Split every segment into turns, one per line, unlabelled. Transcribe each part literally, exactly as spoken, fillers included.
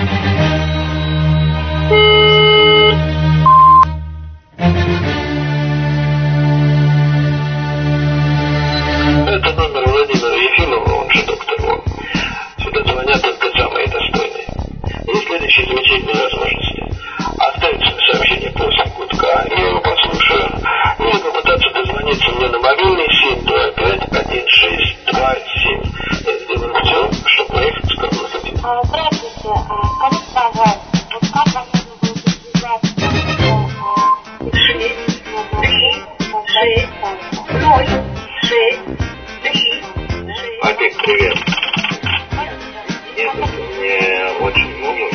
Это номер Владимира Ефимова, он же доктор Вон. Сюда звонят только самые достойные. Есть следующие замечательные возможности. Оставить сообщение после гудка, я его послушаю. Или попытаться дозвониться мне на мобильный семь два пять один шесть два семь. Я сделаю все, чтобы поехать в скорую сути.
Здравствуйте. Скажите, пожалуйста, вот как нам нужно было связаться с шесть, три, шесть, ноль, шесть, три, шесть.
Опять привет. Если ты мне очень нужен,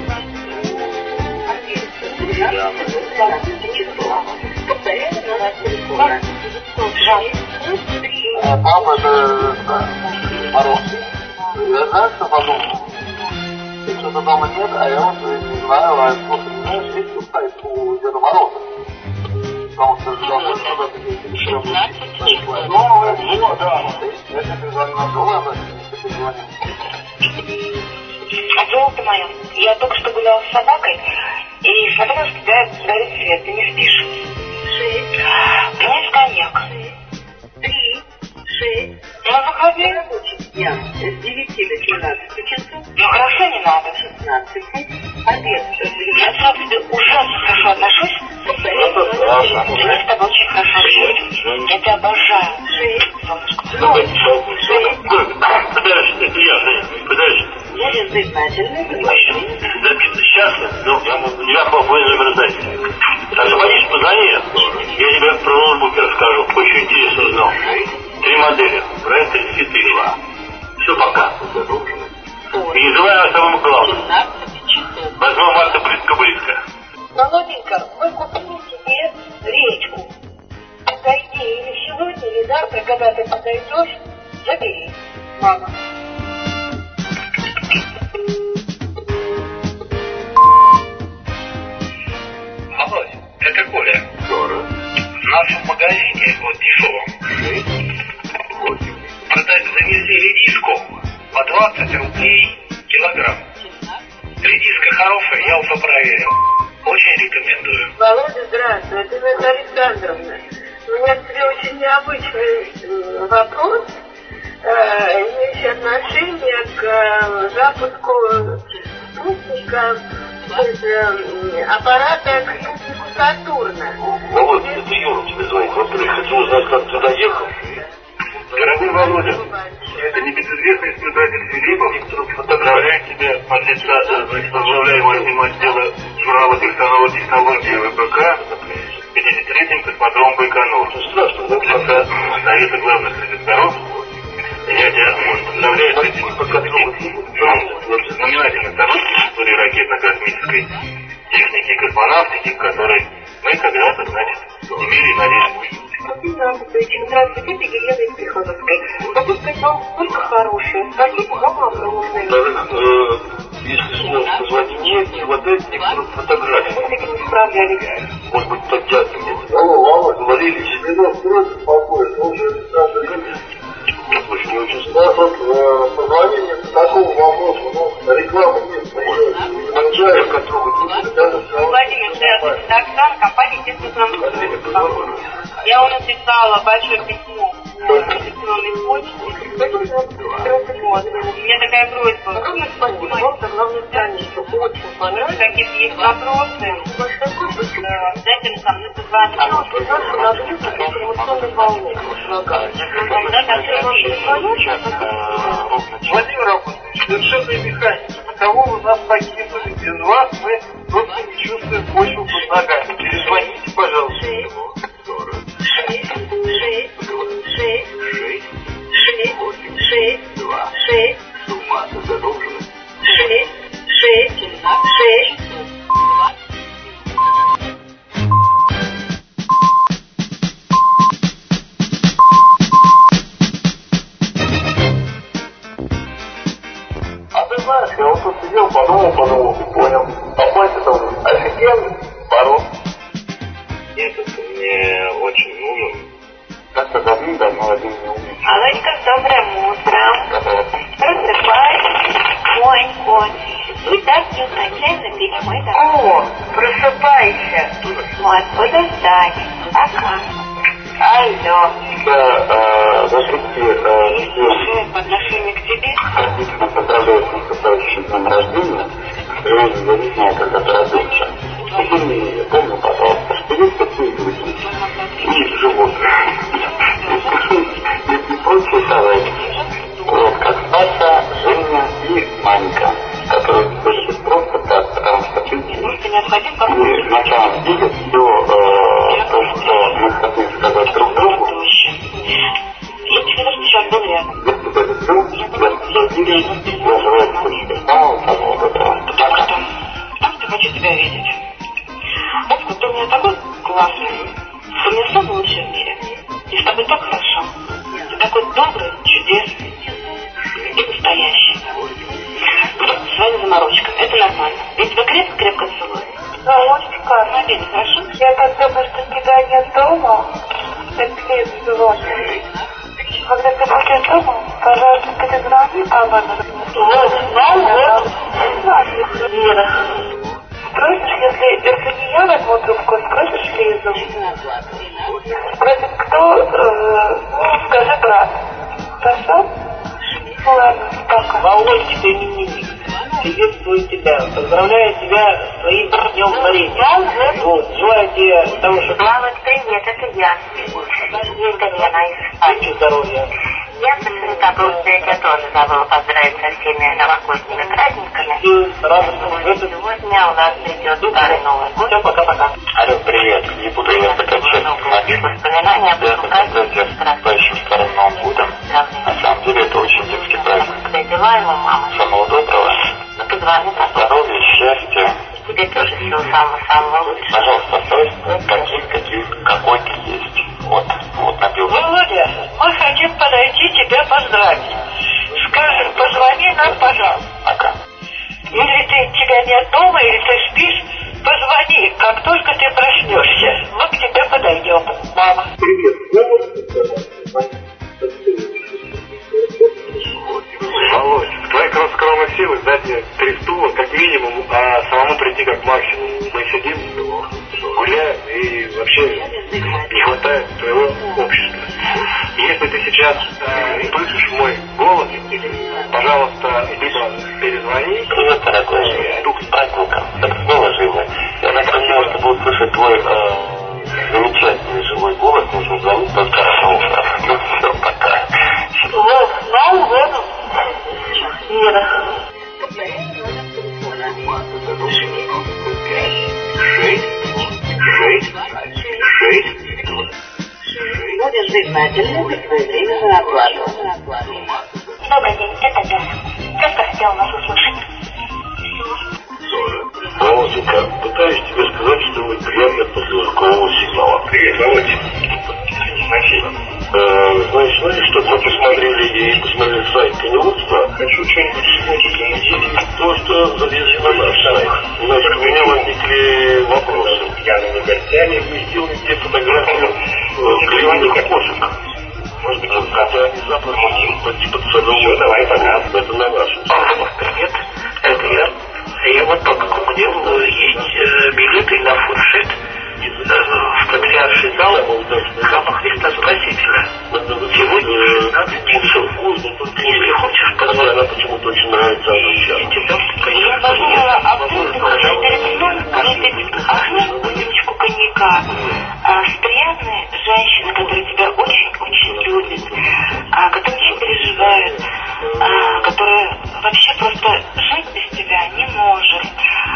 там это Мороз. Я знаю, что подумал. Ты что-то дома нет, а я вот не знаю, а просто не знаешь, есть тут сайт у Деда Мороза. Потому что домой что-то решил. Ну, да, я тебе звоню на другой, а ты звонишь.
Золото мое, я только что гуляла с собакой и смотрела, что горит свет. Ты не спишь? Шесть. У меня есть коньяк. Три, шесть. Ну, выходи.
Дня с девяти до семнадцати часов.
Ну, хорошо, не надо.
шестнадцать. Обед с
Я сразу тебе ужасно хорошо отношусь.
Это страшно.
Я с тобой очень хорошо общаюсь. Я тебя обожаю.
шесть.
Солнышко.
Подожди, это я, подожди.
Я безбезнательный.
Записано счастлив, ну, я могу, я попой номер дать. А звонишь, позвони, я тебе про ноутбук расскажу, очень интересно узнал. Три модели, бренд тридцать два. Все пока. И не забывай о самом главном. восьмого марта близко-близко.
Володенька, мы купили тебе речку. Подойди или сегодня, или завтра, когда ты подойдешь, забери. Мама.
Володь, это Коля. Здорово. В нашем магазине, вот дешевом, продать завезли редиску по двадцать рублей килограмм. Редиска хорошая, я уже проверил. Очень рекомендую.
Володя, здравствуй, это Наталья Александровна. У меня к тебе очень необычный вопрос, э, имеющий отношение к э, запуску спутника, из, э, аппарата к спутнику Сатурна.
Володя, это Юра тебе звонит. Во-первых, хочу узнать, как ты туда ехал. Дорогой Володя, это небезызвестный испытатель Филиппов. Поздравляю тебя от лица возглавляемого этим отдела журнала персонала технологии ВПК с пятидесятилетним космодромом Байконур. От лица Совета главных редакторов я тебя поздравляю с этим знаменательным событием в истории ракетно-космической техники и космонавтики, которой мы когда-то, значит, имели наличие.
Здравствуйте, здравствуйте, это Елена из Приходовской. Могу сказать вам только хорошее. Спасибо вам огромное.
Если сможешь позвонить мне, не хватает некоторых фотографий.
Мы с этим не справлялись.
Может быть, подтянут где-то. Алло, Володя, говорили, себе нас просто спокойно. Он же Александр Слушай, не очень
да, вот, э, позвонение по такому вопросу, ну, рекламы нет.
Я потрогать не буду.
Владимир, здравствуйте, Оксана, компания «Естественно». Я вам написала большое письмо на электронной почте. Вот. У меня такая просьба.
Огромное спасибо вам за главную страницу. Очень понравилось.
Какие-то есть вопросы, обязательно со мной позвоните.
Ну, вот нашу нагрузку по информационной волне.
Владимир Августович, совершенная механика. На кого вы нас покинули? Без вас мы просто не чувствуем почву под ногами. Перезвоните, пожалуйста.
Шесть, шесть, шесть, шесть, шесть, два, шесть,
Сумма задолженность.
шесть, шесть, шесть.
А ты знаешь, я вот тут сидел, подумал, подумал и понял. Попасть это офигенный порог. Если ты мне очень нужен, как-то давно-давно один не умеет.
Аллочка, доброе утро. Просыпайся, мой котик. И так неутомительно пить мой дом.
О, просыпайся.
Вот, буду ждать. Пока.
Алло.
Да, э, здравствуйте.
Есть уже по отношению к тебе?
Родители поздравляют с наступающим днем рождения. Строго зависимое, когда ты родился. И помню, пожалуйста, что есть такие люди. И живут. И прочие товарищи. Вот как Саша, Женя и Манька, которые были просто так, потому что ты и сначала видят все э, то, что мы хотим сказать друг другу.
Я тебе даже сейчас был рядом.
Я тебя люблю, я тебя верю, я желаю тебе самого самого доброго.
Потому что, потому что хочу тебя видеть. Оскар, ты у меня такой классный, ты у меня самый лучший в мире. И с тобой так хорошо. Ты такой добрый, чудесный и настоящий. Просто своими заморочками. Это нормально. Я тебя крепко-крепко целую.
Мамочка,
Мобильный, хорошо?
я так думаю, что тебя нет дома. Это звонит. Когда ты будешь дома, пожалуйста, перезвони по номеру.
Вот, да,
вот.
Вера.
Спросишь, если, если не я возьму трубку, спросишь Лизу. Спросишь, кто, э, скажи брат. Хорошо? Ну ладно, пока.
Володечка, именинник, приветствую тебя, поздравляю тебя с твоим днем творения. Вот, желаю тебе того, что...
Мама, привет, это я. Елена из
Спасибо, здоровья.
Я совсем забыла, я тебя тоже забыла поздравить со всеми новогодними праздниками.
И радостного это...
Сегодня у нас идет старый Новый год.
Все, пока-пока.
Алло, привет. Не буду я закачать мобильный.
Воспоминания об этом празднике.
С наступающим старым Новым годом. На самом деле это очень детский праздник.
Когда дела его, мама?
Самого доброго.
Ну, позвони, пожалуйста.
Здоровья, счастья.
Тебе тоже всего самого-самого лучшего.
Пожалуйста, оставайся таким, каким, какой ты есть. Вот, вот напил.
Володя, мы хотим подойти тебя поздравить. Скажем, позвони нам, пожалуйста.
Пока.
Или ты, тебя нет дома, или ты спишь, позвони, как только ты проснешься. Мы к тебе подойдем, мама.
Привет. Володь, в твоих роскромных силах дать мне три стула, как минимум, а самому прийти как максимум. Мы сидим, гуляем, и вообще не хватает твоего общества. Если ты сейчас э, слышишь мой голос, пожалуйста, либо перезвони. Привет, дорогой, дух с праздником, так снова живы. Я напоминаю, чтобы услышать твой э, замечательный живой голос, нужно звонить только раз. Ну все, пока.
Вот, нам в этом мира.
Шесть, шесть, шесть.
Будешь внимательным за свое время на оплату.
Добрый день, это Бена. Как хотела вас услышать?
Володенька, пытаюсь тебе сказать что-нибудь приятное после звукового сигнала. Привет, Володя. Э, знаешь, знаешь что, мы посмотрели и посмотрели сайт Коневодства. Хочу что-нибудь сегодня то, что завезено на наш сайт. Значит, у меня возникли вопросы. Пьяными гостями вы сделали те фотографию клеевых кошек. Может быть, хотя они западные, по типу целого. Давай, пока. Это на нашем. Привет, это я. Я вот только купил, есть э, билеты на фуршет в Патриарший зал храма Христа Спасителя. Сегодня в шестнадцать часов. Если хочешь, позволь. Она почему-то очень нравится
Я подумала, а вдруг ты хочешь перед мной бутылочку коньяка с приятной женщиной, которая тебя очень-очень любит, которая очень переживает, которая вообще просто жить без тебя не может.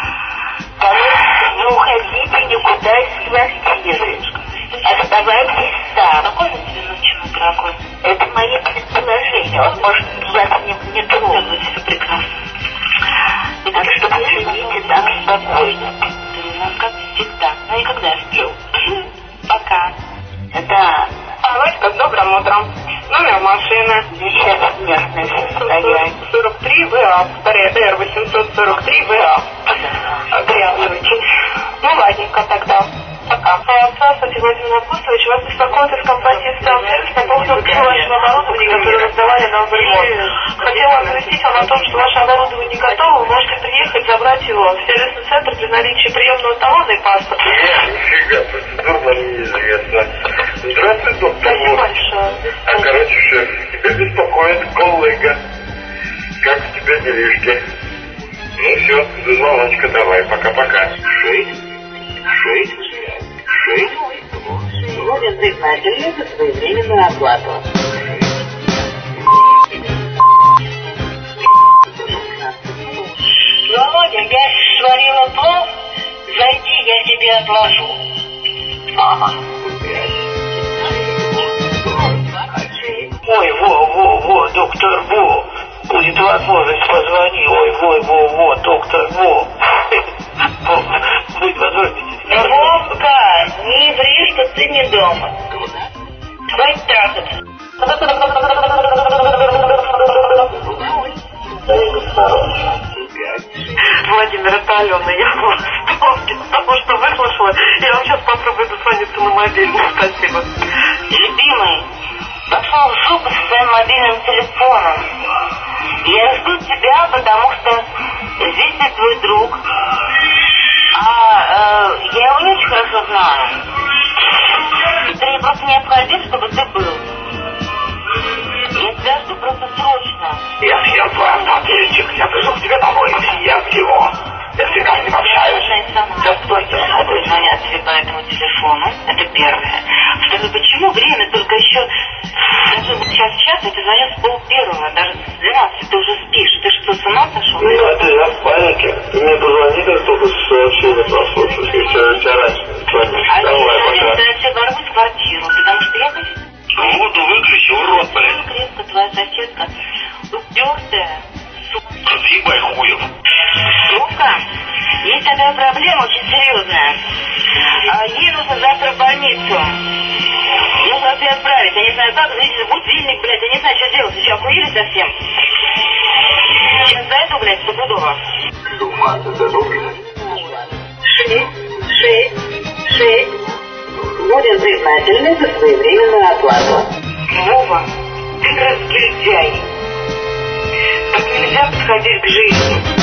Не уходите никуда из квартиры. Оставайтесь там.
Какой на тебе ночью, мой дорогой?
Это мои предположения. Он может вас не, не трогать.
Все прекрасно.
И так что живите так спокойно.
У нас как всегда. Ну и когда я сплю? Пока.
Да.
Аллочка, с добрым утром. Номер машины.
Несчастное состояние.
сорок три ВА. Эр восемьсот сорок три ВА. Грязный очень. Ну ладненько тогда. Пока. Здравствуйте, Владимир Августович. Вас беспокоит из компании «Станцервис» по поводу вашего оборудования, которое вы сдавали на ремонт. Хотела известить вам о том, что ваше оборудование готово, вы можете приехать, забрать его в сервисный центр при наличии приемного талона и паспорта.
Нет, нифига, процедура неизвестна. Здравствуй, доктор.
Спасибо большое.
А короче, шеф, тебя беспокоит коллега. Как у тебя делишки? Ну все, до звоночка давай, пока-пока. Шесть, шесть, шесть.
Будет признательны за своевременную оплату.
Володя, я сварила плов, зайди, я тебе отложу.
Ага.
Ой, во, во, во, доктор Во. Будет возможность, позвони. Ой, во, во, во, доктор Во. Будет возможность.
Вовка, не ври, что ты не дома. Хватит трахаться. Владимир, это Алена, я вас потому что выслушала. Я вам сейчас попробую дозвониться на мобильный. Спасибо. Любимый, пошел в жопу со своим мобильным телефоном. Я жду тебя, потому что здесь ты твой друг. А э, я его не очень хорошо знаю. Ты просто необходим, чтобы ты был. Я тебя жду просто срочно.
Я съел твой автоответчик, я пришел к тебе домой и съел его. Я всегда с ним общаюсь.
Да стой, звонят тебе по этому телефону. Это первое. Второе, почему время только еще... Даже вот сейчас час, и ты звонишь с пол первого, даже с двенадцати ты уже спишь. Ты что, с ума сошел?
Ну, это я в панике. Ты мне позвони, как только сообщение прослушаешь. Если у тебя раньше.
А
Давай, пока.
я тебе ворвусь в квартиру, потому что я хочу...
Воду выключи, урод, блядь.
Крепко твоя соседка. Упертая.
Разъебай хуев.
Вовка, есть такая проблема очень серьезная. А ей нужно завтра в больницу. Нужно вас отправить. Я не знаю как, знаете, будильник, блядь, я не знаю, что делать. Вы что, охуели совсем? Сейчас зайду, блядь, стопудово.
С ума ты задумался.
Шесть, шесть, шесть. Будет признательны за своевременную оплату.
Вова, ты разгильдяй. Так нельзя подходить к жизни.